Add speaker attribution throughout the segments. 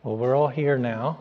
Speaker 1: Well, we're all here now.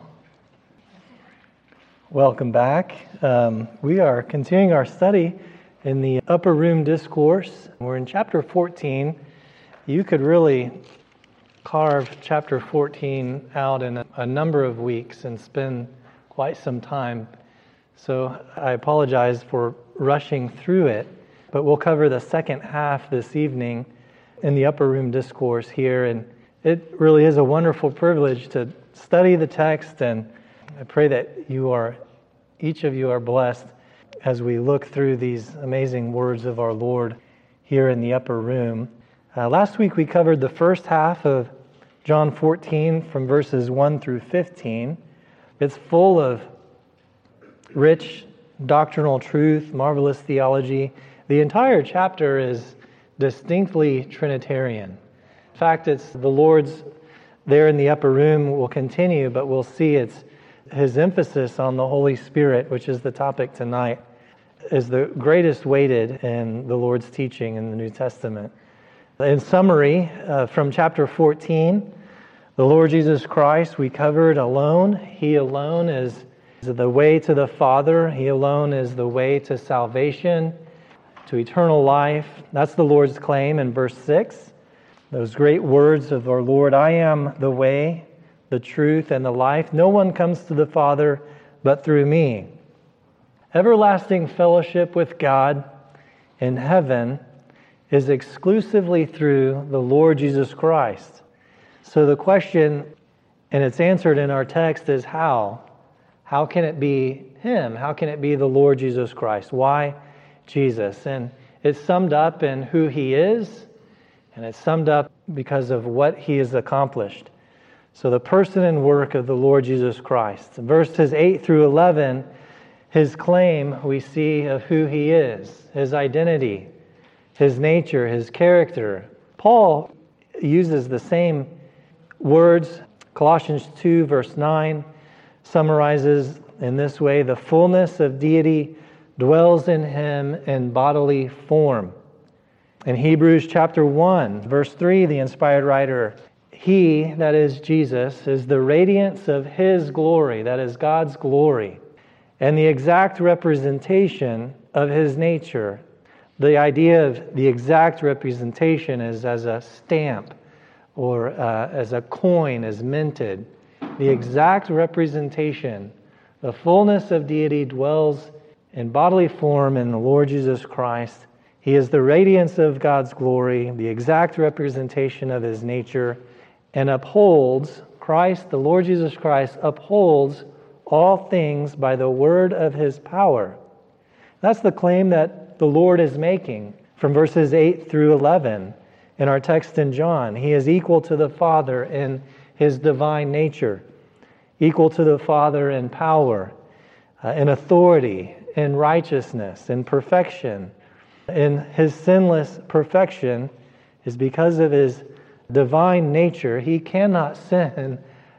Speaker 1: Welcome back. We are continuing our study in the Upper Room Discourse. We're in chapter 14. You could really carve chapter 14 out in a number of weeks and spend quite some time. So I apologize for rushing through it, but we'll cover the second half this evening in the Upper Room Discourse here. And it really is a wonderful privilege to study the text, and I pray that each of you are blessed as we look through these amazing words of our Lord here in the upper room. Last week we covered the first half of John 14 from verses 1 through 15. It's full of rich doctrinal truth, marvelous theology. The entire chapter is distinctly Trinitarian. In fact, it's the Lord's there in the upper room will continue, but we'll see it's his emphasis on the Holy Spirit, which is the topic tonight, is the greatest weighted in the Lord's teaching in the New Testament. In summary, from chapter 14, the Lord Jesus Christ we covered alone. He alone is the way to the Father. He alone is the way to salvation, to eternal life. That's the Lord's claim in verse 6. Those great words of our Lord, I am the way, the truth, and the life. No one comes to the Father but through me. Everlasting fellowship with God in heaven is exclusively through the Lord Jesus Christ. So the question, and it's answered in our text, is how? How can it be Him? How can it be the Lord Jesus Christ? Why Jesus? And it's summed up in who He is, and it's summed up because of what He has accomplished. So the person and work of the Lord Jesus Christ. In verses 8 through 11, His claim we see of who He is, His identity, His nature, His character. Paul uses the same words. Colossians 2 verse 9 summarizes in this way, the fullness of deity dwells in Him in bodily form. In Hebrews chapter 1, verse 3, the inspired writer, He, that is Jesus, is the radiance of His glory, that is God's glory, and the exact representation of His nature. The idea of the exact representation is as a stamp or as a coin is minted. The exact representation, the fullness of deity dwells in bodily form in the Lord Jesus Christ. He is the radiance of God's glory, the exact representation of His nature, and upholds, Christ, the Lord Jesus Christ, upholds all things by the word of His power. That's the claim that the Lord is making from verses 8 through 11 in our text in John. He is equal to the Father in His divine nature, equal to the Father in power, in authority, in righteousness, in perfection. In His sinless perfection is because of His divine nature. He cannot sin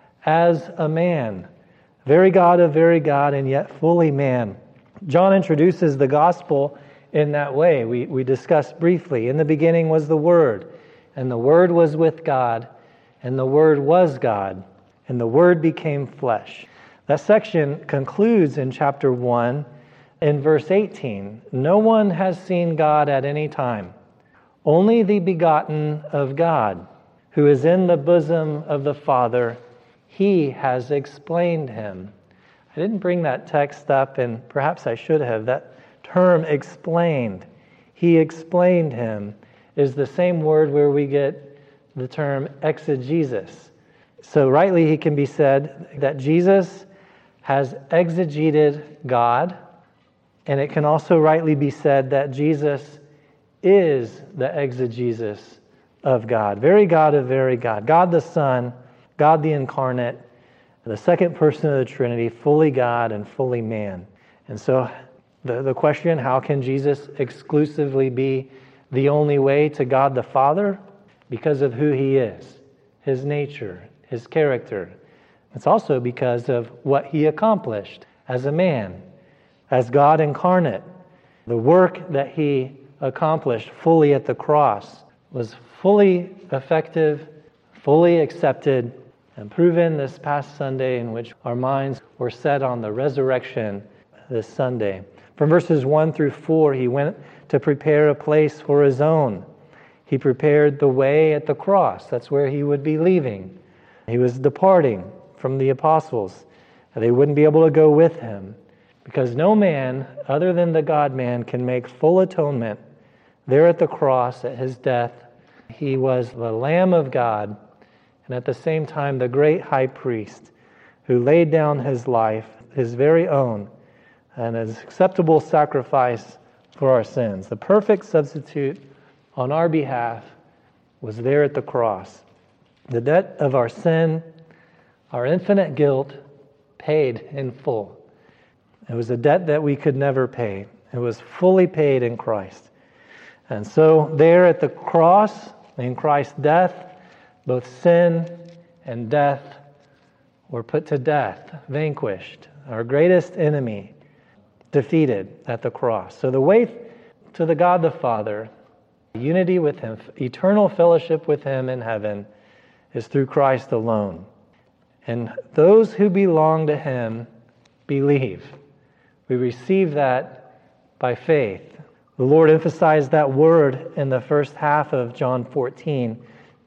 Speaker 1: as a man. Very God of very God and yet fully man. John introduces the gospel in that way. We discussed briefly. In the beginning was the Word, and the Word was with God, and the Word was God, and the Word became flesh. That section concludes in chapter 1 in verse 18. No one has seen God at any time. Only the begotten of God, who is in the bosom of the Father, He has explained Him. I didn't bring that text up, and perhaps I should have. That term explained, He explained Him, is the same word where we get the term exegesis. So rightly he can be said that Jesus has exegeted God, and it can also rightly be said that Jesus is the exegesis of God. Very God of very God. God the Son, God the Incarnate, the second person of the Trinity, fully God and fully man. And so the question, how can Jesus exclusively be the only way to God the Father? Because of who He is, His nature, His character. It's also because of what He accomplished as a man, as God incarnate. The work that He accomplished fully at the cross was fully effective, fully accepted, and proven this past Sunday, in which our minds were set on the resurrection this Sunday. From verses 1 through 4, he went to prepare a place for his own. He prepared the way at the cross. That's where he would be leaving. He was departing from the apostles. They wouldn't be able to go with him, because no man other than the God-man can make full atonement. There at the cross, at his death, he was the Lamb of God, and at the same time the great high priest who laid down his life, his very own, and an acceptable sacrifice for our sins. The perfect substitute on our behalf was there at the cross. The debt of our sin, our infinite guilt, paid in full. It was a debt that we could never pay. It was fully paid in Christ. And so there at the cross, in Christ's death, both sin and death were put to death, vanquished. Our greatest enemy defeated at the cross. So the way to the God the Father, unity with him, eternal fellowship with him in heaven, is through Christ alone. And those who belong to him believe. We receive that by faith. The Lord emphasized that word in the first half of John 14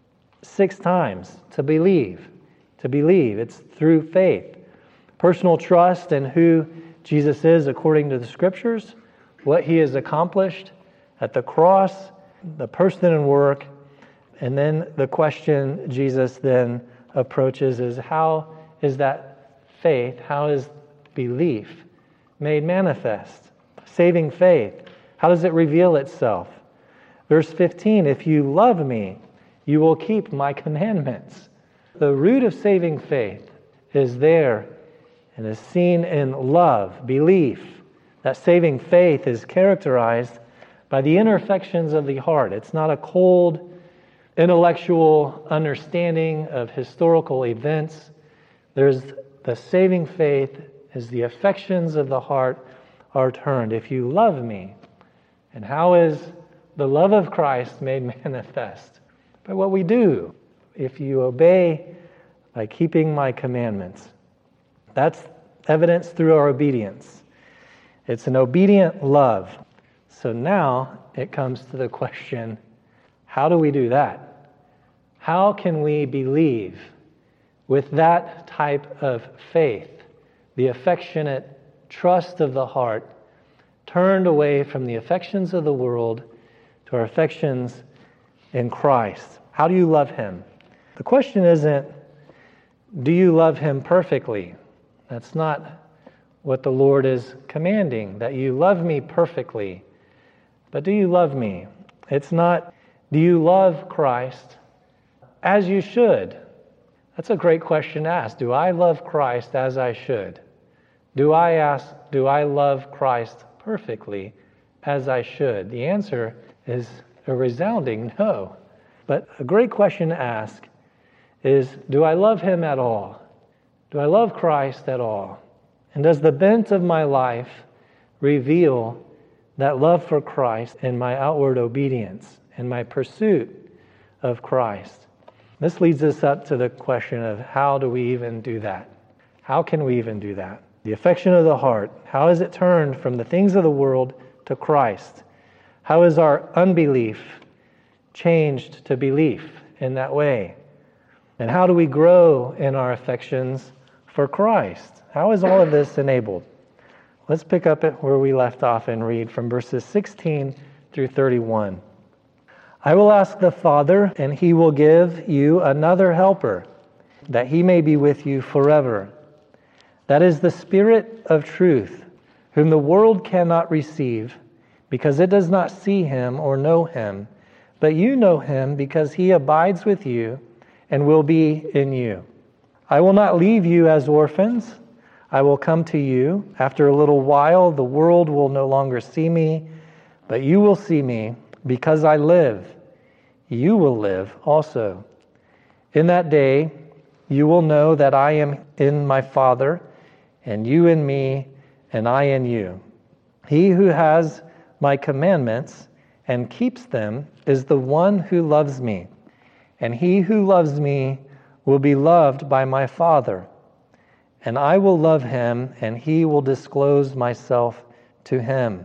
Speaker 1: 6 times, to believe. To believe. It's through faith. Personal trust in who Jesus is according to the Scriptures, what he has accomplished at the cross, the person and work, and then the question Jesus then approaches is, how is that faith, how is belief made manifest? Saving faith, how does it reveal itself? Verse 15, if you love me, you will keep my commandments. The root of saving faith is there and is seen in love, belief. That saving faith is characterized by the inner affections of the heart. It's not a cold, intellectual understanding of historical events. There's the saving faith is the affections of the heart are turned. If you love me, and how is the love of Christ made manifest? By what we do. If you obey by keeping my commandments. That's evidence through our obedience. It's an obedient love. So now it comes to the question, how do we do that? How can we believe with that type of faith, the affectionate trust of the heart, turned away from the affections of the world to our affections in Christ? How do you love him? The question isn't, do you love him perfectly? That's not what the Lord is commanding, that you love me perfectly. But do you love me? It's not, do you love Christ as you should? That's a great question to ask. Do I love Christ as I should? Do I love Christ perfectly as I should? The answer is a resounding no. But a great question to ask is, do I love him at all? Do I love Christ at all? And does the bent of my life reveal that love for Christ in my outward obedience and my pursuit of Christ? This leads us up to the question of, how do we even do that? How can we even do that? The affection of the heart, how is it turned from the things of the world to Christ? How is our unbelief changed to belief in that way? And how do we grow in our affections for Christ? How is all of this enabled? Let's pick up at where we left off and read from verses 16 through 31. I will ask the Father, and he will give you another helper, that he may be with you forever. That is the Spirit of truth, whom the world cannot receive, because it does not see him or know him. But you know him, because he abides with you and will be in you. I will not leave you as orphans. I will come to you. After a little while, the world will no longer see me, but you will see me. Because I live, you will live also. In that day, you will know that I am in my Father, and you in me, and I in you. He who has my commandments and keeps them is the one who loves me. And he who loves me will be loved by my Father, and I will love him, and he will disclose myself to him."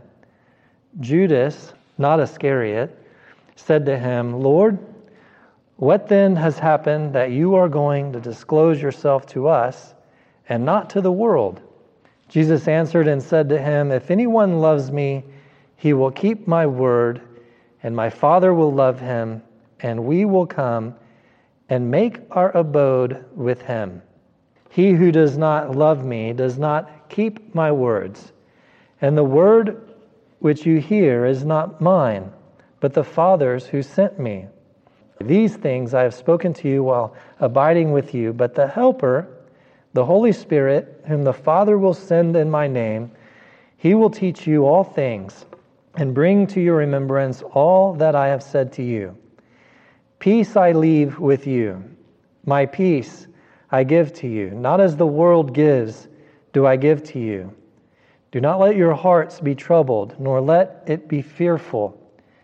Speaker 1: Judas, not Iscariot, said to him, "Lord, what then has happened that you are going to disclose yourself to us and not to the world?" Jesus answered and said to him, "If anyone loves me, he will keep my word, and my Father will love him, and we will come and make our abode with him. He who does not love me does not keep my words, and the word which you hear is not mine, but the Father's who sent me. These things I have spoken to you while abiding with you, but the Helper, the Holy Spirit, whom the Father will send in my name, he will teach you all things and bring to your remembrance all that I have said to you. Peace I leave with you. My peace I give to you. Not as the world gives, do I give to you. Do not let your hearts be troubled, nor let it be fearful.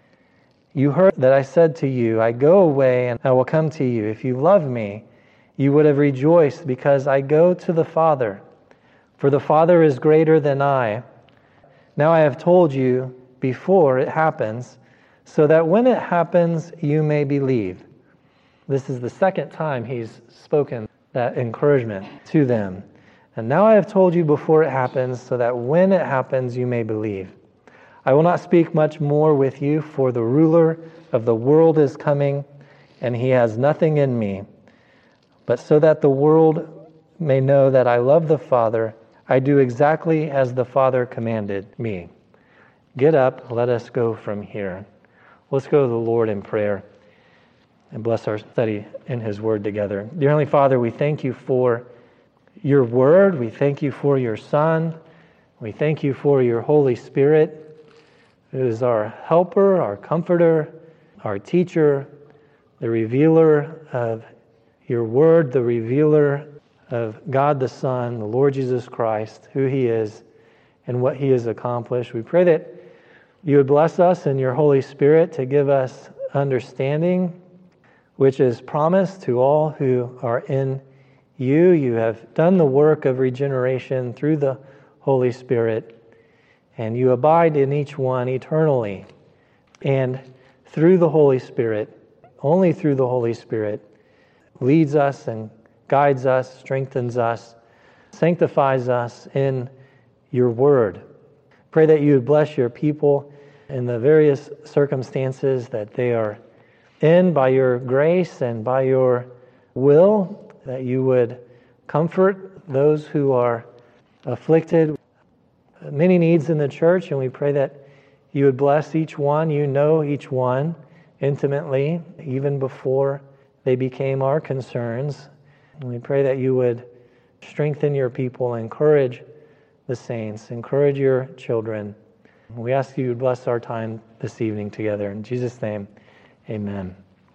Speaker 1: You heard that I said to you, I go away and I will come to you. If you love me, you would have rejoiced because I go to the Father. For the Father is greater than I. Now I have told you before it happens, so that when it happens, you may believe. This is the second time he's spoken that encouragement to them. And now I have told you before it happens, so that when it happens, you may believe. I will not speak much more with you, for the ruler of the world is coming, and he has nothing in me. But so that the world may know that I love the Father, I do exactly as the Father commanded me. Get up, let us go from here. Let's go to the Lord in prayer and bless our study in his word together. Dear Heavenly Father, we thank you for your word. We thank you for your Son. We thank you for your Holy Spirit, who is our helper, our comforter, our teacher, the revealer of your word, the revealer of God the Son, the Lord Jesus Christ, who he is and what he has accomplished. We pray that you would bless us in your Holy Spirit to give us understanding, which is promised to all who are in you. You have done the work of regeneration through the Holy Spirit, and you abide in each one eternally. And through the Holy Spirit, only through the Holy Spirit, leads us and guides us, strengthens us, sanctifies us in your word. Pray that you would bless your people in the various circumstances that they are in by your grace and by your will, that you would comfort those who are afflicted. Many needs in the church, and we pray that you would bless each one. You know each one intimately, even before they became our concerns. And we pray that you would strengthen your people, encourage the saints, encourage your children. We ask you to bless our time this evening together. In Jesus' name, amen.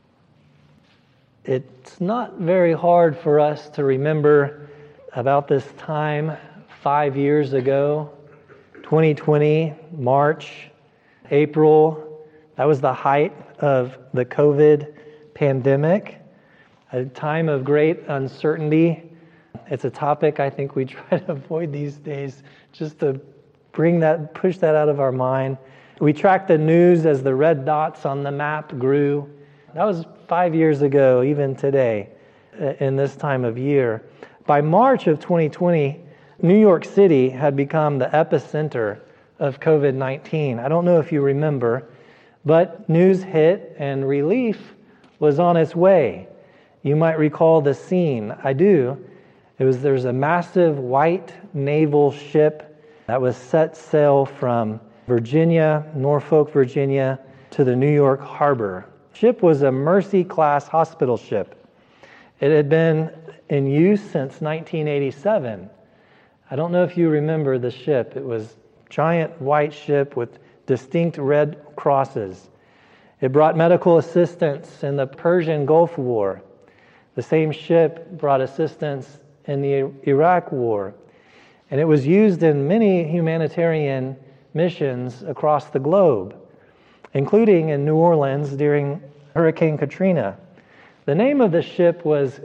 Speaker 1: It's not very hard for us to remember about this time 5 years ago, 2020, March, April. That was the height of the COVID pandemic, a time of great uncertainty. It's a topic I think we try to avoid these days, just to push that out of our mind. We tracked the news as the red dots on the map grew. That was 5 years ago, even today, in this time of year. By March of 2020, New York City had become the epicenter of COVID-19. I don't know if you remember, but news hit and relief was on its way. You might recall the scene. I do. There's a massive white naval ship that was set sail from Virginia, Norfolk, Virginia, to the New York harbor. The ship was a Mercy-class hospital ship. It had been in use since 1987. I don't know if you remember the ship. It was a giant white ship with distinct red crosses. It brought medical assistance in the Persian Gulf War. The same ship brought assistance in the Iraq War. And it was used in many humanitarian missions across the globe, including in New Orleans during Hurricane Katrina. The name of the ship was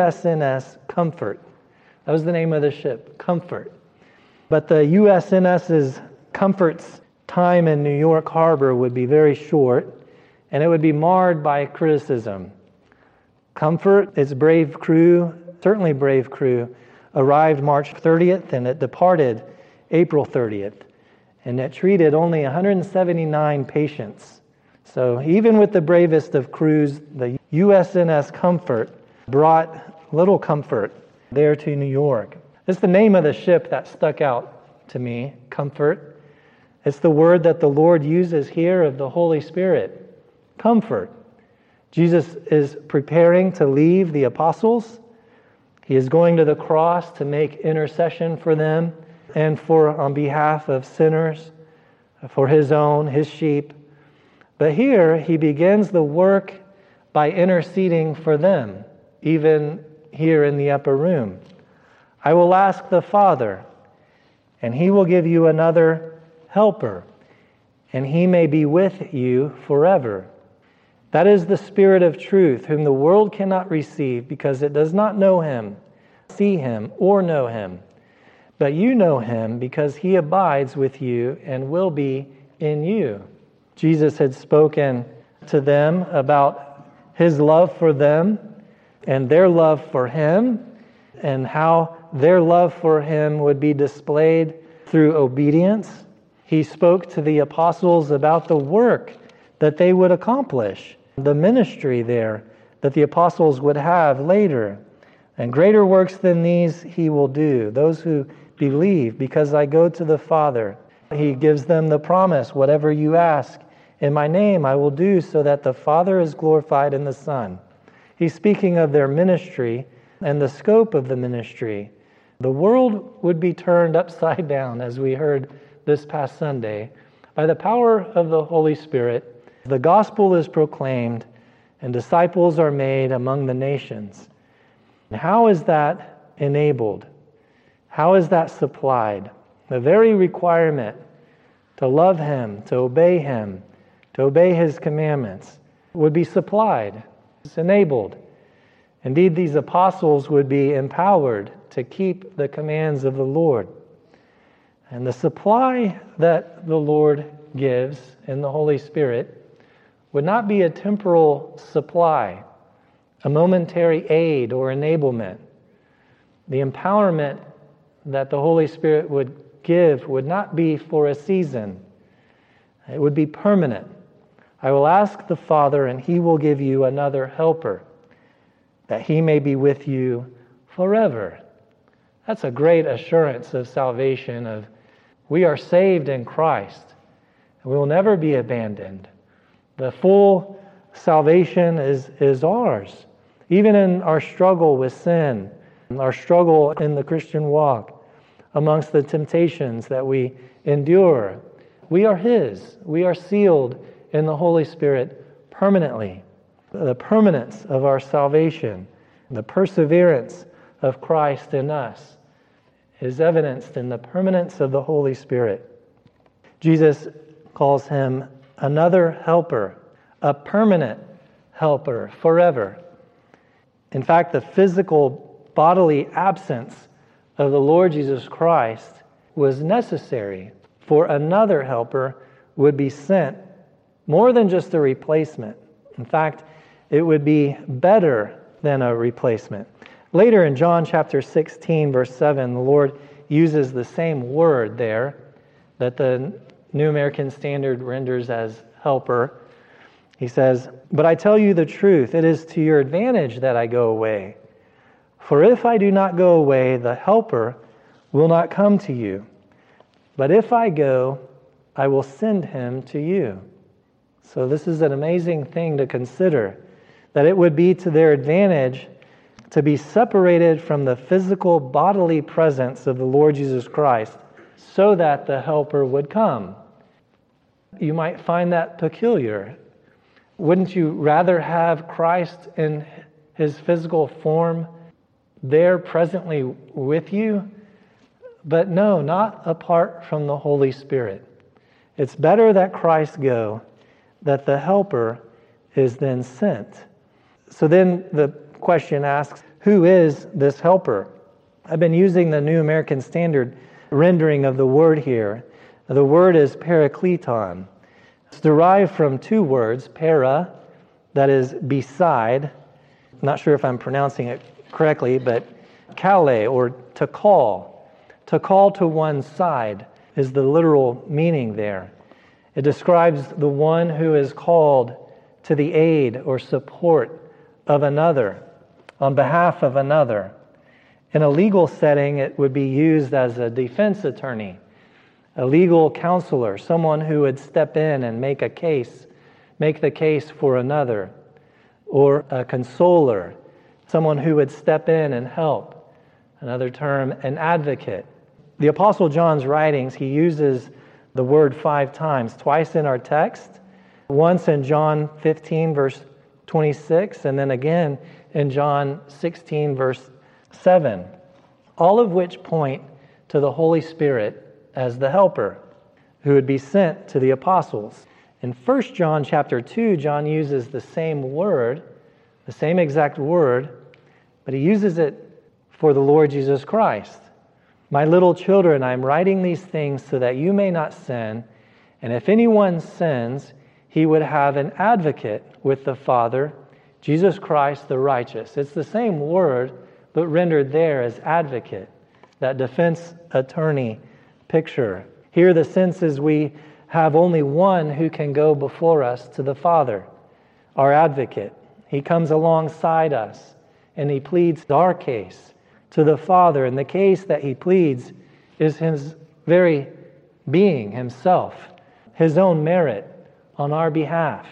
Speaker 1: USNS Comfort. That was the name of the ship, Comfort. But the USNS's Comfort's time in New York Harbor would be very short, and it would be marred by criticism. Comfort, its brave crew, certainly brave crew, arrived March 30th, and it departed April 30th. And it treated only 179 patients. So even with the bravest of crews, the USNS Comfort brought little comfort there to New York. It's the name of the ship that stuck out to me, Comfort. It's the word that the Lord uses here of the Holy Spirit, comfort. Jesus is preparing to leave the apostles. He is going to the cross to make intercession for them and on behalf of sinners, for his sheep. But here he begins the work by interceding for them, even here in the upper room. I will ask the Father, and he will give you another helper, and he may be with you forever. That is the Spirit of truth, whom the world cannot receive because it does not know him, see him, or know him. But you know him because he abides with you and will be in you. Jesus had spoken to them about his love for them and their love for him, and how their love for him would be displayed through obedience. He spoke to the apostles about the work that they would accomplish, the ministry there that the apostles would have later. And greater works than these he will do, those who believe, because I go to the Father. He gives them the promise, whatever you ask in my name I will do, so that the Father is glorified in the Son. He's speaking of their ministry and the scope of the ministry. The world would be turned upside down, as we heard this past Sunday. By the power of the Holy Spirit, the gospel is proclaimed and disciples are made among the nations. How is that enabled? How is that supplied? The very requirement to love him, to obey his commandments, would be supplied. It's enabled. Indeed, these apostles would be empowered to keep the commands of the Lord. And the supply that the Lord gives in the Holy Spirit would not be a temporal supply, a momentary aid or enablement. The empowerment that the Holy Spirit would give would not be for a season. It would be permanent. I will ask the Father, and he will give you another helper, that he may be with you forever. That's a great assurance of salvation, of we are saved in Christ, and we will never be abandoned. The full salvation is ours. Even in our struggle with sin, our struggle in the Christian walk, amongst the temptations that we endure, we are his. We are sealed in the Holy Spirit permanently. The permanence of our salvation, the perseverance of Christ in us, is evidenced in the permanence of the Holy Spirit. Jesus calls him another helper, a permanent helper forever. In fact, the physical bodily absence of the Lord Jesus Christ was necessary, for another helper would be sent, more than just a replacement. In fact, it would be better than a replacement. Later in John chapter 16, verse 7, the Lord uses the same word there that the New American Standard renders as helper. He says, "But I tell you the truth, it is to your advantage that I go away. For if I do not go away, the helper will not come to you. But if I go, I will send him to you." So this is an amazing thing to consider, that it would be to their advantage to be separated from the physical bodily presence of the Lord Jesus Christ so that the helper would come. You might find that peculiar. Wouldn't you rather have Christ in his physical form there presently with you? But no, not apart from the Holy Spirit. It's better that Christ go, that the helper is then sent. So then the question asks, who is this helper? I've been using the New American Standard rendering of the word here. The word is parakleton. It's derived from two words, para, that is beside. I'm not sure if I'm pronouncing it correctly, but kale, or to call. To call to one side is the literal meaning there. It describes the one who is called to the aid or support of another, on behalf of another. In a legal setting, it would be used as a defense attorney, a legal counselor, someone who would step in and make the case for another, or a consoler, someone who would step in and help. Another term, an advocate. The Apostle John's writings, he uses the word 5 times, twice in our text, once in John 15, verse 26, and then again in John 16, verse 7, all of which point to the Holy Spirit as the helper who would be sent to the apostles. In 1 John chapter 2, John uses the same word, the same exact word, but he uses it for the Lord Jesus Christ. My little children, I am writing these things so that you may not sin, and if anyone sins, he would have an advocate with the Father, Jesus Christ the righteous. It's the same word, but rendered there as advocate, that defense attorney picture. Here the sense is we have only one who can go before us to the Father, our advocate. He comes alongside us and he pleads our case to the Father, and the case that he pleads is his very being, himself, his own merit on our behalf.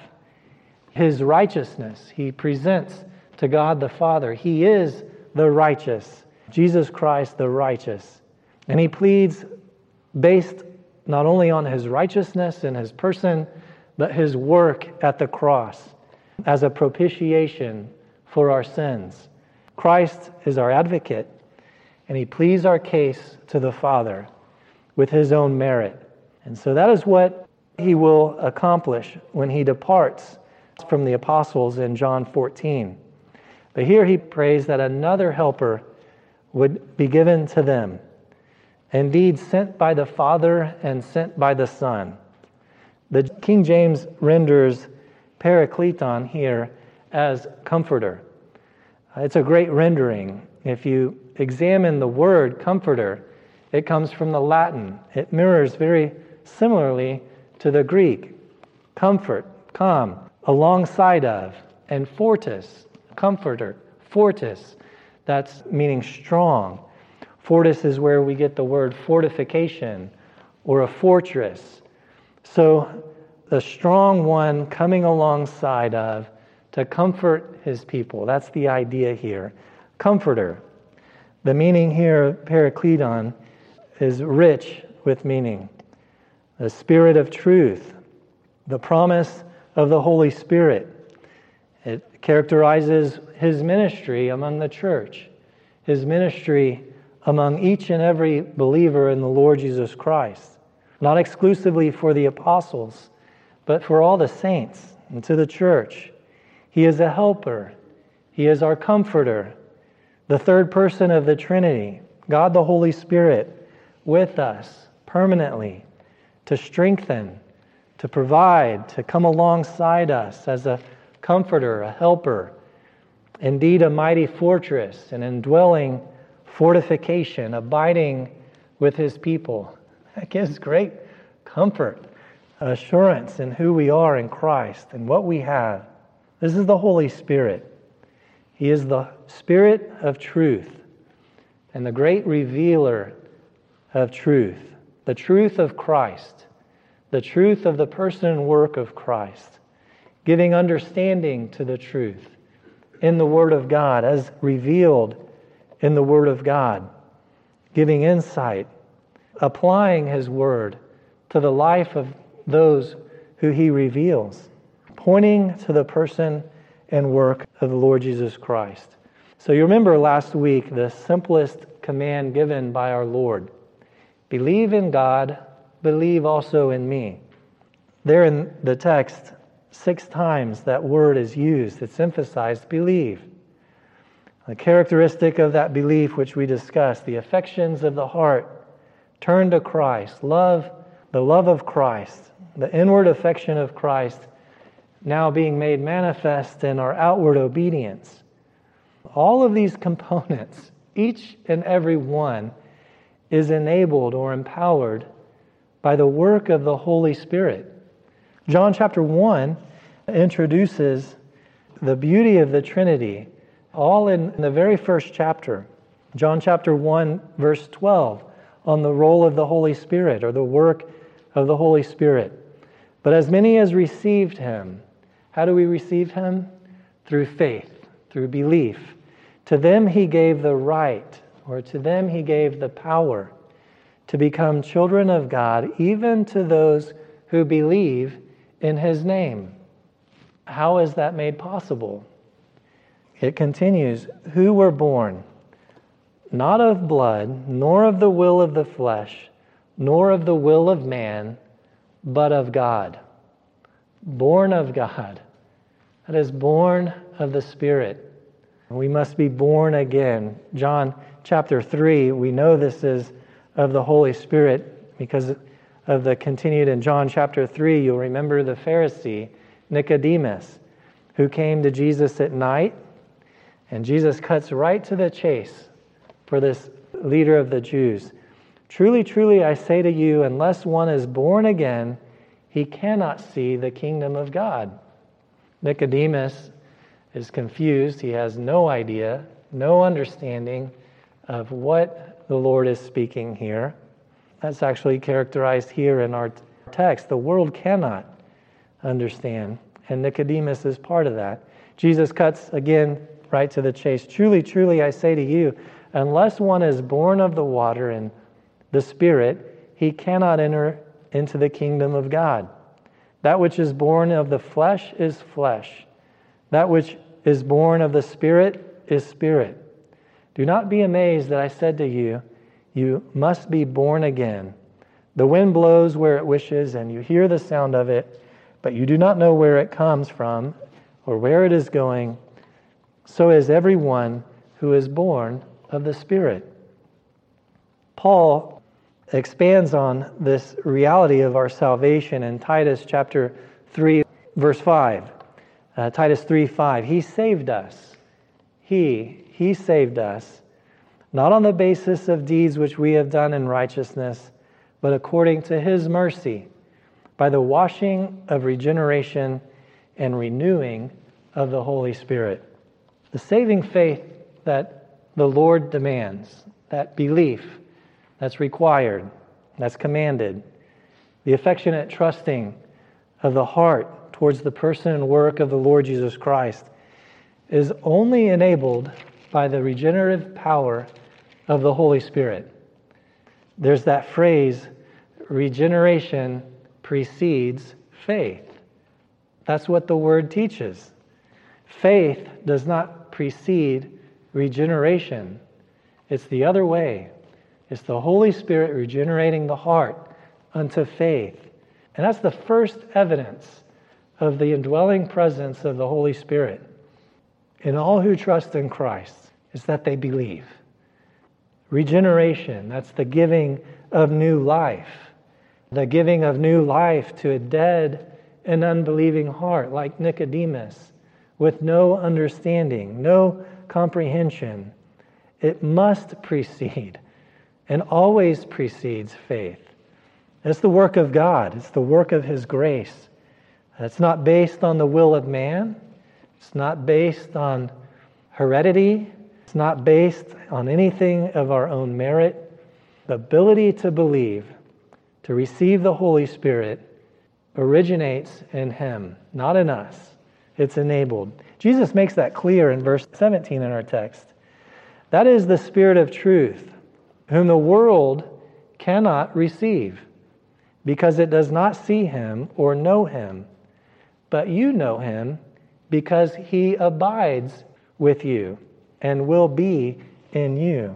Speaker 1: His righteousness he presents to God the Father. He is the righteous, Jesus Christ the righteous. And he pleads based not only on his righteousness in his person, but his work at the cross as a propitiation for our sins. Christ is our advocate, and he pleads our case to the Father with his own merit. And so that is what he will accomplish when he departs from the apostles in John 14. But here he prays that another helper would be given to them, indeed sent by the Father and sent by the Son. The King James renders parakleton here as comforter. It's a great rendering. If you examine the word comforter, it comes from the Latin. It mirrors very similarly to the Greek. Comfort, calm, alongside of, and fortis, comforter, fortis, that's meaning strong. Fortis is where we get the word fortification or a fortress. So the strong one coming alongside of to comfort his people. That's the idea here. Comforter. The meaning here, parakleton, is rich with meaning. The Spirit of truth, the promise of the Holy Spirit. It characterizes his ministry among the church, his ministry among each and every believer in the Lord Jesus Christ, not exclusively for the apostles, but for all the saints and to the church. He is a helper. He is our comforter, the third person of the Trinity, God the Holy Spirit, with us permanently to strengthen, to provide, to come alongside us as a comforter, a helper, indeed a mighty fortress, an indwelling fortification, abiding with his people. That gives great comfort, assurance in who we are in Christ and what we have. This is the Holy Spirit. He is the Spirit of truth and the great revealer of truth, the truth of Christ, the truth of the person and work of Christ, giving understanding to the truth in the Word of God as revealed in the Word of God, giving insight, applying His Word to the life of those who He reveals, pointing to the person and work of the Lord Jesus Christ. So you remember last week the simplest command given by our Lord. Believe in God, believe also in me. There in the text, 6 times that word is used. It's emphasized, believe. The characteristic of that belief which we discussed, the affections of the heart, turn to Christ, love, the love of Christ, the inward affection of Christ, now being made manifest in our outward obedience. All of these components, each and every one, is enabled or empowered by the work of the Holy Spirit. John chapter 1 introduces the beauty of the Trinity, all in the very first chapter. John chapter 1, verse 12, on the role of the Holy Spirit, or the work of the Holy Spirit. But as many as received him, how do we receive him? Through faith, through belief. To them he gave the right, or to them he gave the power to become children of God, even to those who believe in his name. How is that made possible? It continues, who were born, not of blood, nor of the will of the flesh, nor of the will of man, but of God. Born of God. That is, born of the Spirit. We must be born again. John chapter 3, we know this is of the Holy Spirit because of the continued in John chapter 3. You'll remember the Pharisee, Nicodemus, who came to Jesus at night, and Jesus cuts right to the chase for this leader of the Jews. Truly, truly, I say to you, unless one is born again, he cannot see the kingdom of God. Nicodemus is confused. He has no idea, no understanding of what the Lord is speaking here. That's actually characterized here in our text. The world cannot understand, and Nicodemus is part of that. Jesus cuts again right to the chase. Truly, truly, I say to you, unless one is born of the water and the Spirit, he cannot enter into the kingdom of God. That which is born of the flesh is flesh. That which is born of the Spirit is spirit. Do not be amazed that I said to you, you must be born again. The wind blows where it wishes, and you hear the sound of it, but you do not know where it comes from or where it is going. So is everyone who is born of the Spirit. Paul expands on this reality of our salvation in Titus chapter 3, verse 5. Titus 3:5. He saved us. He saved us, not on the basis of deeds which we have done in righteousness, but according to his mercy, by the washing of regeneration and renewing of the Holy Spirit. The saving faith that the Lord demands, that belief that's required, that's commanded, the affectionate trusting of the heart towards the person and work of the Lord Jesus Christ is only enabled by the regenerative power of the Holy Spirit. There's that phrase, regeneration precedes faith. That's what the Word teaches. Faith does not precede regeneration. It's the other way. It's the Holy Spirit regenerating the heart unto faith. And that's the first evidence of the indwelling presence of the Holy Spirit in all who trust in Christ, is that they believe. Regeneration, that's the giving of new life. The giving of new life to a dead and unbelieving heart like Nicodemus, with no understanding, no comprehension. It must precede and always precedes faith. It's the work of God. It's the work of His grace. It's not based on the will of man. It's not based on heredity. It's not based on anything of our own merit. The ability to believe, to receive the Holy Spirit, originates in Him, not in us. It's enabled. Jesus makes that clear in verse 17 in our text. That is the Spirit of truth, whom the world cannot receive, because it does not see Him or know Him. But you know Him, because He abides with you and will be in you.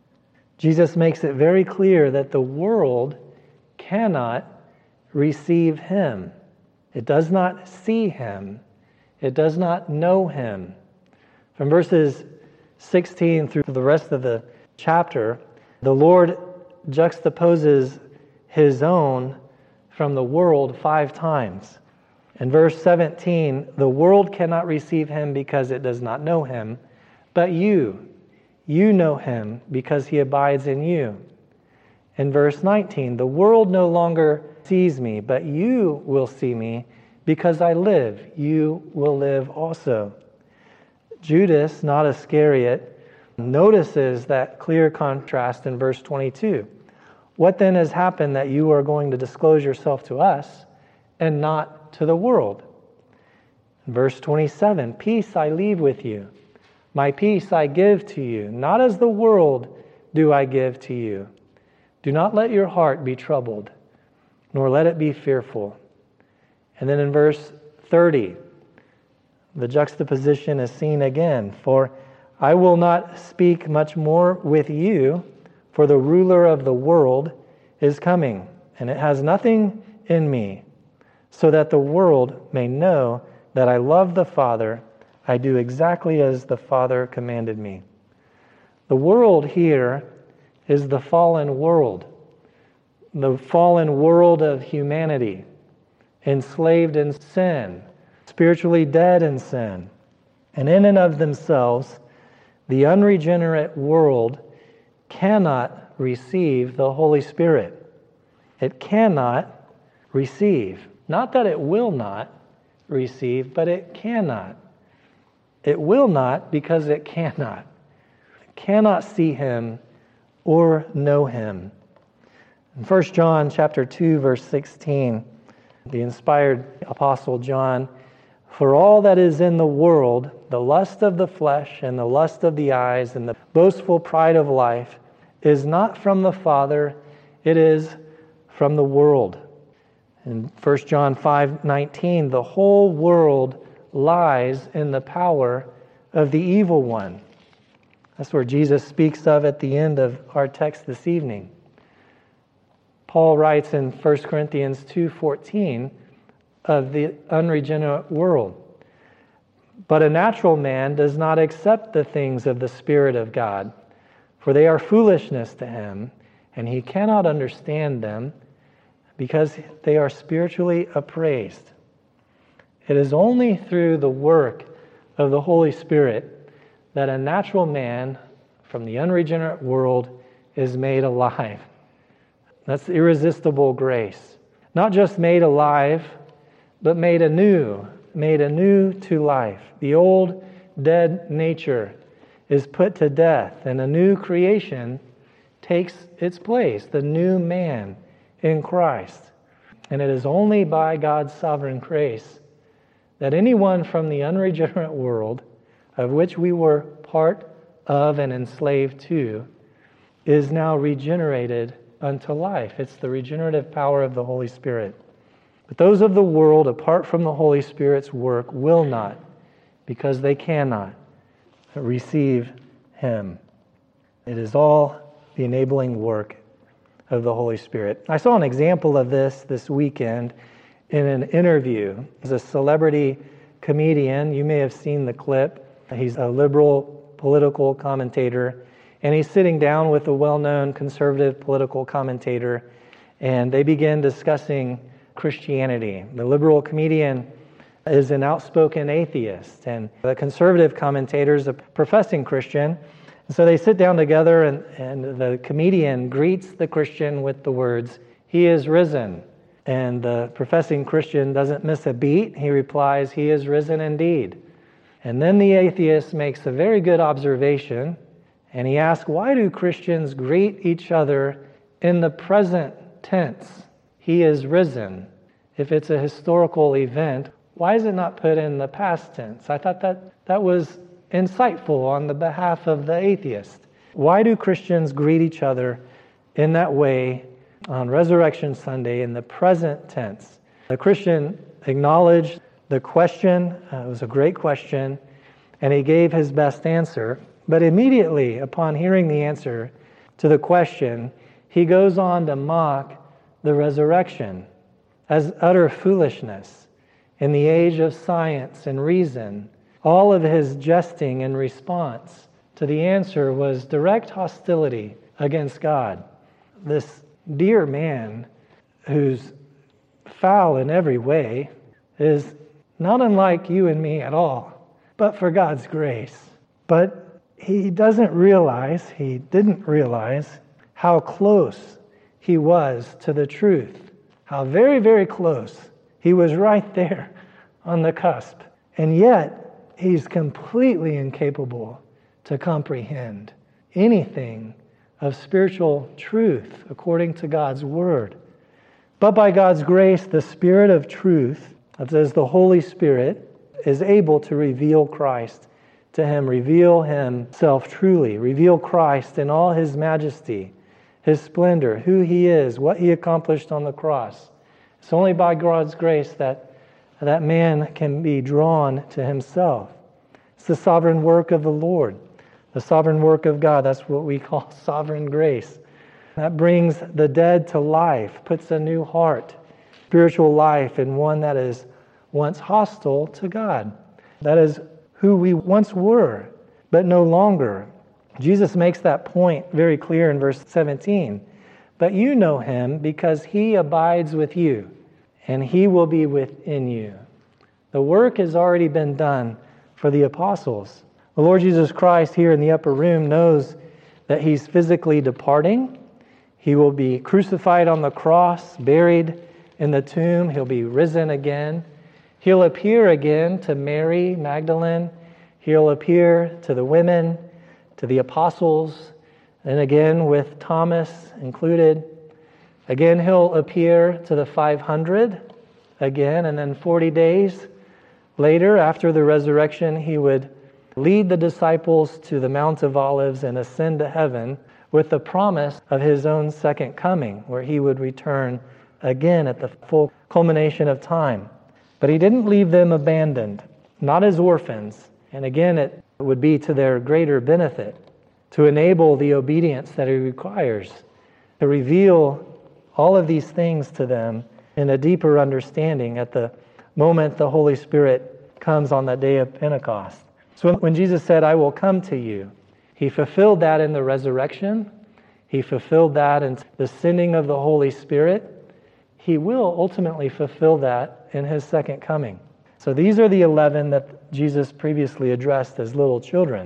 Speaker 1: Jesus makes it very clear that the world cannot receive Him. It does not see him. It does not know him. From verses 16 through the rest of the chapter, the Lord juxtaposes his own from the world 5 times. In verse 17, the world cannot receive him because it does not know him, but you know him because he abides in you. In verse 19, the world no longer sees me, but you will see me because I live. You will live also. Judas, not Iscariot, notices that clear contrast in verse 22. What then has happened that you are going to disclose yourself to us and not to the world? Verse 27, peace I leave with you. My peace I give to you. Not as the world do I give to you. Do not let your heart be troubled, nor let it be fearful. And then in verse 30, the juxtaposition is seen again. For I will not speak much more with you, for the ruler of the world is coming, and it has nothing in me, so that the world may know that I love the Father. I do exactly as the Father commanded me. The world here is the fallen world of humanity, enslaved in sin, spiritually dead in sin. And in and of themselves, the unregenerate world cannot receive the Holy Spirit. It cannot receive. Not that it will not receive, but it cannot. It will not because it cannot. It cannot see him or know him. In 1 John chapter 2, verse 16, the inspired apostle John, for all that is in the world, the lust of the flesh and the lust of the eyes and the boastful pride of life is not from the Father, it is from the world. In 1 John 5:19, the whole world lies in the power of the evil one. That's where Jesus speaks of at the end of our text this evening. Paul writes in 1 Corinthians 2:14 of the unregenerate world. But a natural man does not accept the things of the Spirit of God, for they are foolishness to him, and he cannot understand them because they are spiritually appraised. It is only through the work of the Holy Spirit that a natural man from the unregenerate world is made alive. That's irresistible grace. Not just made alive, but made anew to life. The old dead nature is put to death, and a new creation takes its place, the new man in Christ. And it is only by God's sovereign grace that anyone from the unregenerate world, of which we were part of and enslaved to, is now regenerated unto life. It's the regenerative power of the Holy Spirit. But those of the world, apart from the Holy Spirit's work, will not, because they cannot, receive him. It is all the enabling work of the Holy Spirit. I saw an example of this weekend in an interview. He's a celebrity comedian. You may have seen the clip. He's a liberal political commentator, and he's sitting down with a well-known conservative political commentator, and they begin discussing Christianity. The liberal comedian is an outspoken atheist, and the conservative commentator is a professing Christian. And so they sit down together, and the comedian greets the Christian with the words, "He is risen." And the professing Christian doesn't miss a beat. He replies, "He is risen indeed." And then the atheist makes a very good observation, and he asks, why do Christians greet each other in the present tense? He is risen. If it's a historical event, why is it not put in the past tense? I thought that was insightful on the behalf of the atheist. Why do Christians greet each other in that way on Resurrection Sunday in the present tense? The Christian acknowledged the question. It was a great question, and he gave his best answer. But immediately upon hearing the answer to the question, he goes on to mock the resurrection as utter foolishness. in the age of science and reason, all of his jesting in response to the answer was direct hostility against God. This dear man, who's foul in every way, is not unlike you and me at all, but for God's grace. But he didn't realize how close he was to the truth, how very, very close. He was right there on the cusp. And yet, he's completely incapable to comprehend anything of spiritual truth according to God's Word. But by God's grace, the Spirit of truth, that says the Holy Spirit, is able to reveal Christ to him, reveal himself truly, reveal Christ in all his majesty, his splendor, who he is, what he accomplished on the cross. It's only by God's grace that man can be drawn to himself. It's the sovereign work of the Lord, the sovereign work of God. That's what we call sovereign grace. That brings the dead to life, puts a new heart, spiritual life in one that is once hostile to God. That is who we once were, but no longer. Jesus makes that point very clear in verse 17. But you know him because he abides with you, and he will be within you. The work has already been done for the apostles. The Lord Jesus Christ here in the upper room knows that he's physically departing. He will be crucified on the cross, buried in the tomb. He'll be risen again. He'll appear again to Mary Magdalene. He'll appear to the women, to the apostles, and again with Thomas included. Again, he'll appear to the 500 again, and then 40 days later, after the resurrection, he would lead the disciples to the Mount of Olives and ascend to heaven with the promise of his own second coming, where he would return again at the full culmination of time. But he didn't leave them abandoned, not as orphans. And again, it would be to their greater benefit to enable the obedience that he requires, to reveal all of these things to them in a deeper understanding at the moment the Holy Spirit comes on that day of Pentecost. So when Jesus said, I will come to you, he fulfilled that in the resurrection. He fulfilled that in the sending of the Holy Spirit. He will ultimately fulfill that in his second coming. So these are the 11 that Jesus previously addressed as little children.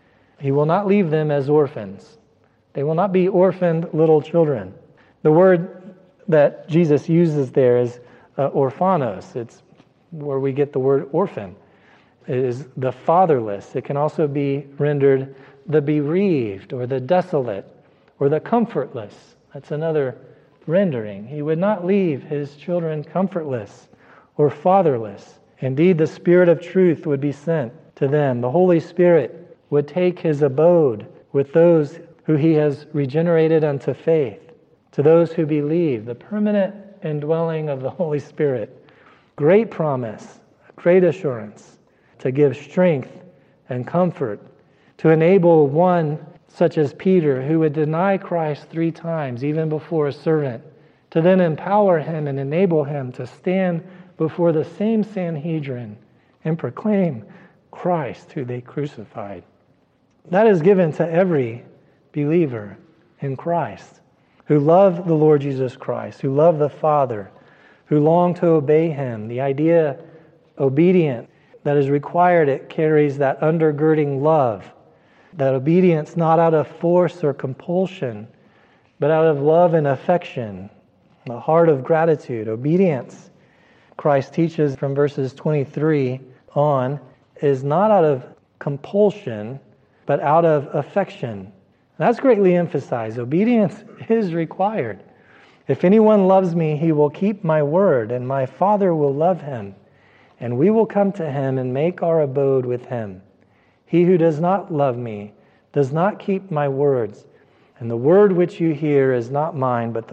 Speaker 1: He will not leave them as orphans. They will not be orphaned little children. The word that Jesus uses there is orphanos. It's where we get the word orphan. It is the fatherless. It can also be rendered the bereaved or the desolate or the comfortless. That's another rendering. He would not leave his children comfortless or fatherless. Indeed, the Spirit of truth would be sent to them. The Holy Spirit would take his abode with those who he has regenerated unto faith, to those who believe, the permanent indwelling of the Holy Spirit. Great promise, great assurance to give strength and comfort, to enable one such as Peter, who would deny Christ 3 times, even before a servant, to then empower him and enable him to stand before the same Sanhedrin and proclaim Christ who they crucified. That is given to every believer in Christ, who love the Lord Jesus Christ, who love the Father, who long to obey him. The idea, obedient, that is required, it carries that undergirding love. That obedience not out of force or compulsion, but out of love and affection, the heart of gratitude. Obedience, Christ teaches from verses 23 on, is not out of compulsion, but out of affection. That's greatly emphasized. Obedience is required. If anyone loves me, he will keep my word, and my Father will love him, and we will come to him and make our abode with him. He who does not love me does not keep my words, and the word which you hear is not mine, but the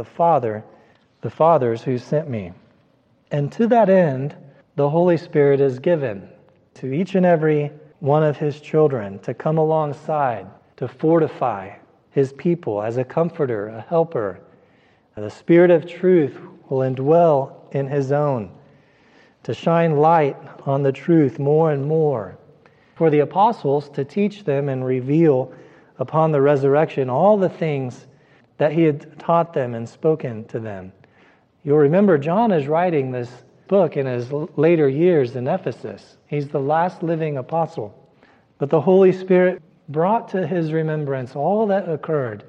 Speaker 1: Father's who sent me. And to that end, the Holy Spirit is given to each and every one of his children to come alongside, to fortify his people as a comforter, a helper. The Spirit of truth will indwell in his own, to shine light on the truth more and more, for the apostles to teach them and reveal upon the resurrection all the things that he had taught them and spoken to them. You'll remember John is writing this book in his later years in Ephesus. He's the last living apostle. But the Holy Spirit brought to his remembrance all that occurred.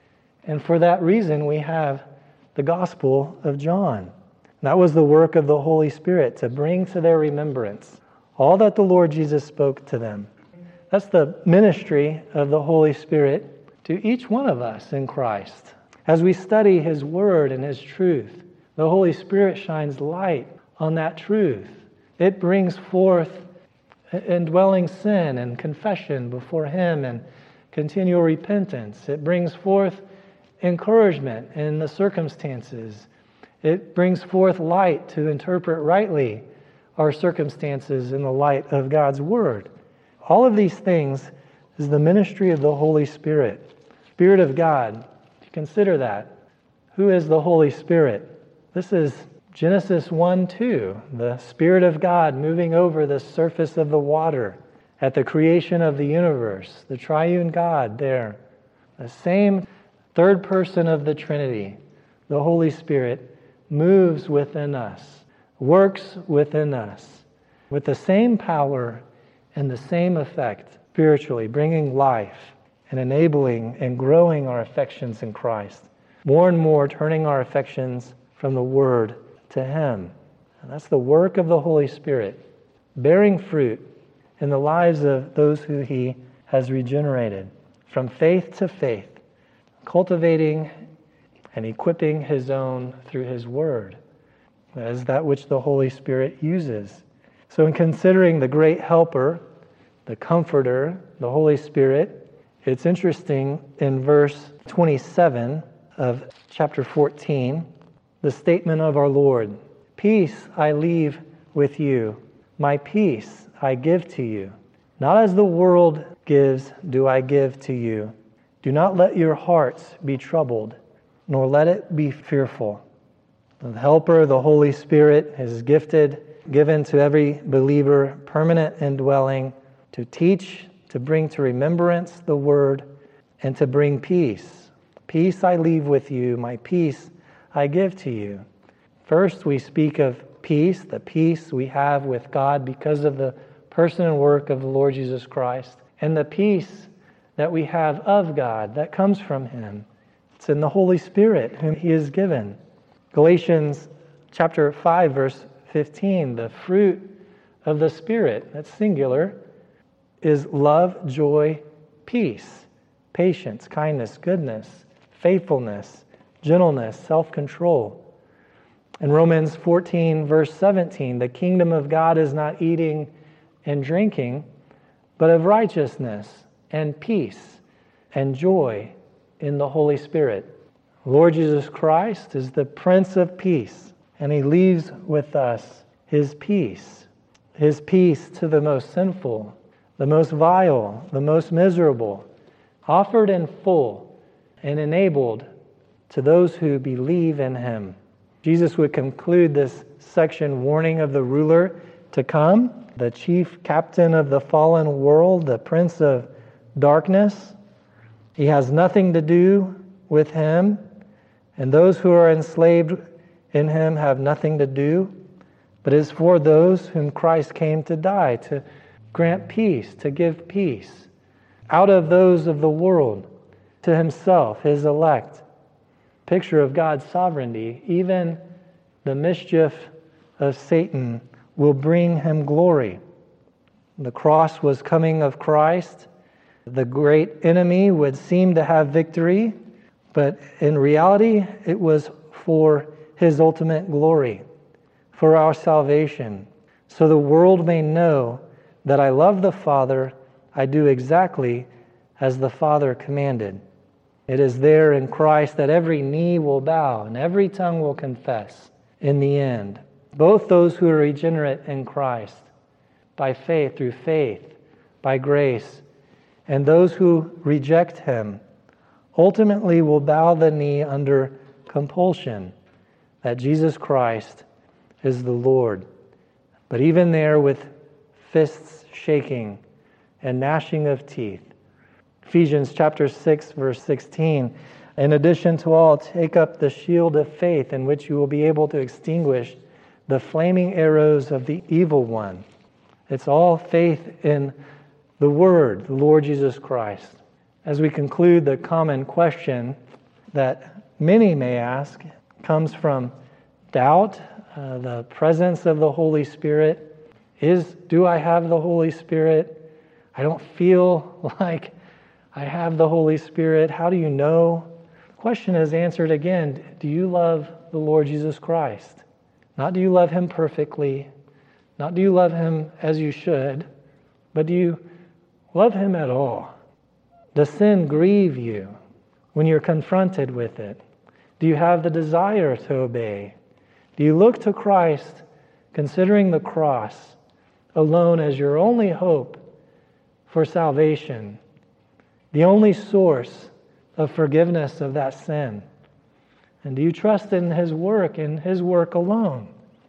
Speaker 1: And for that reason, we have the Gospel of John. That was the work of the Holy Spirit, to bring to their remembrance all that the Lord Jesus spoke to them. That's the ministry of the Holy Spirit to each one of us in Christ. As we study his word and his truth, the Holy Spirit shines light on that truth. It brings forth indwelling sin and confession before him and continual repentance. It brings forth encouragement in the circumstances. It brings forth light to interpret rightly our circumstances in the light of God's Word. All of these things is the ministry of the Holy Spirit. Spirit of God. Consider that. Who is the Holy Spirit? This is Genesis 1:2, the Spirit of God moving over the surface of the water at the creation of the universe, the triune God there. The same third person of the Trinity, the Holy Spirit, moves within us, works within us with the same power and the same effect spiritually, bringing life and enabling and growing our affections in Christ. More and more turning our affections from the Word to Him. And that's the work of the Holy Spirit, bearing fruit in the lives of those who He has regenerated, from faith to faith, cultivating and equipping His own through His Word. That is that which the Holy Spirit uses. So in considering the great helper, the comforter, the Holy Spirit, it's interesting in verse 27 of chapter 14, the statement of our Lord, "Peace I leave with you, my peace I give to you. Not as the world gives do I give to you. Do not let your hearts be troubled, nor let it be fearful." The helper, the Holy Spirit, is given to every believer, permanent indwelling, to teach, to bring to remembrance the Word, and to bring peace. Peace I leave with you, my peace I give to you. First, we speak of peace, the peace we have with God because of the person and work of the Lord Jesus Christ, and the peace that we have of God that comes from Him. It's in the Holy Spirit whom He has given. Galatians chapter 5, verse 15, the fruit of the Spirit, that's singular, is love, joy, peace, patience, kindness, goodness, faithfulness, gentleness, self-control. In Romans 14, verse 17, the kingdom of God is not eating and drinking, but of righteousness and peace and joy in the Holy Spirit. Lord Jesus Christ is the Prince of Peace, and He leaves with us His peace to the most sinful, the most vile, the most miserable, offered in full and enabled to those who believe in Him. Jesus would conclude this section warning of the ruler to come, the chief captain of the fallen world, the prince of darkness. He has nothing to do with Him, and those who are enslaved in Him have nothing to do, but is for those whom Christ came to die, to grant peace, to give peace out of those of the world to Himself, His elect. Picture of God's sovereignty. Even the mischief of Satan will bring Him glory. The cross was coming of Christ. The great enemy would seem to have victory, but in reality, it was for His ultimate glory, for our salvation, so the world may know that I love the Father, I do exactly as the Father commanded. It is there in Christ that every knee will bow and every tongue will confess in the end. Both those who are regenerate in Christ, by faith, through faith, by grace, and those who reject Him, ultimately will bow the knee under compulsion that Jesus Christ is the Lord. But even there, with fists shaking and gnashing of teeth. Ephesians chapter 6, verse 16, in addition to all, take up the shield of faith in which you will be able to extinguish the flaming arrows of the evil one. It's all faith in the Word, the Lord Jesus Christ. As we conclude, the common question that many may ask comes from doubt, the presence of the Holy Spirit. Do I have the Holy Spirit? I don't feel like I have the Holy Spirit. How do you know? The question is answered again. Do you love the Lord Jesus Christ? Not do you love Him perfectly, not do you love Him as you should, but do you love Him at all? Does sin grieve you when you're confronted with it? Do you have the desire to obey? Do you look to Christ, considering the cross alone as your only hope for salvation, the only source of forgiveness of that sin? And do you trust in His work and His work alone?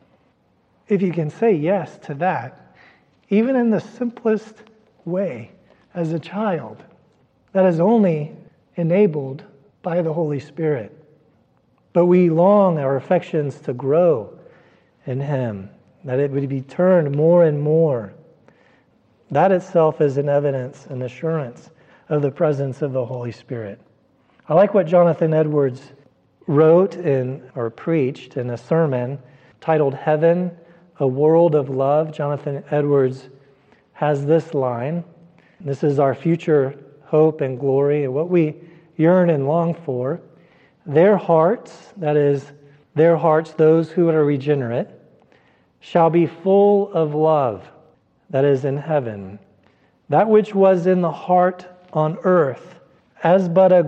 Speaker 1: If you can say yes to that, even in the simplest way as a child, that is only enabled by the Holy Spirit. But we long our affections to grow in Him, that it would be turned more and more. That itself is an evidence, an assurance of the presence of the Holy Spirit. I like what Jonathan Edwards wrote or preached in a sermon titled Heaven, a World of Love. Jonathan Edwards has this line. This is our future hope and glory, and what we yearn and long for. Their hearts, that is, their hearts, those who are regenerate, shall be full of love, that is, in heaven. That which was in the heart on earth, as but a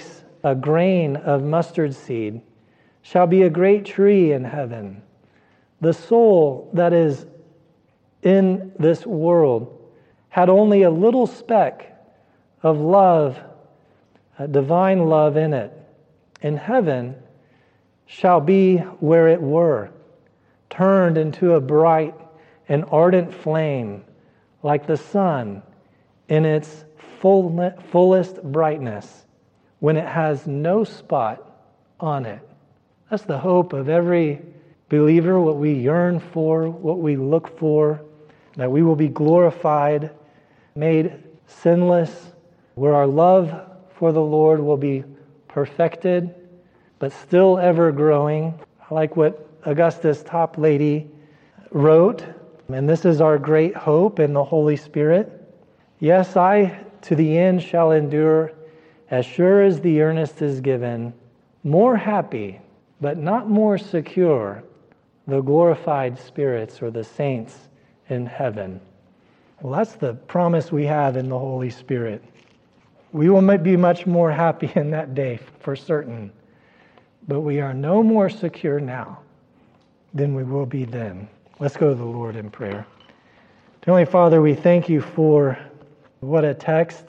Speaker 1: grain of mustard seed, shall be a great tree in heaven. The soul that is in this world had only a little speck of love, divine love in it. In heaven shall be where it were, turned into a bright and ardent flame, like the sun in its fullest brightness, when it has no spot on it. That's the hope of every believer, what we yearn for, what we look for, that we will be glorified, made sinless, where our love for the Lord will be perfected, but still ever growing. I like what Augustus Toplady wrote, and this is our great hope in the Holy Spirit. Yes, I to the end shall endure, as sure as the earnest is given, more happy, but not more secure, the glorified spirits or the saints in heaven. Well, that's the promise we have in the Holy Spirit. We will be much more happy in that day, for certain. But we are no more secure now than we will be then. Let's go to the Lord in prayer. Heavenly Father, we thank you for what a text.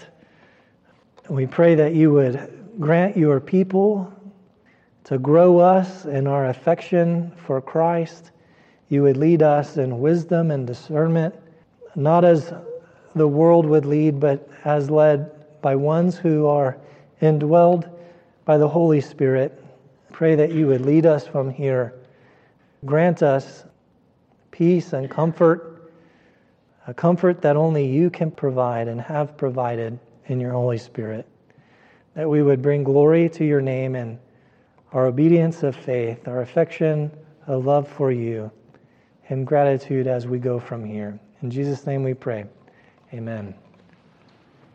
Speaker 1: We pray that you would grant your people to grow us in our affection for Christ. You would lead us in wisdom and discernment, not as the world would lead, but as led by ones who are indwelled by the Holy Spirit. Pray that you would lead us from here. Grant us peace and comfort, a comfort that only you can provide and have provided in your Holy Spirit. That we would bring glory to your name and our obedience of faith, our affection, a love for you, and gratitude as we go from here. In Jesus' name we pray. Amen.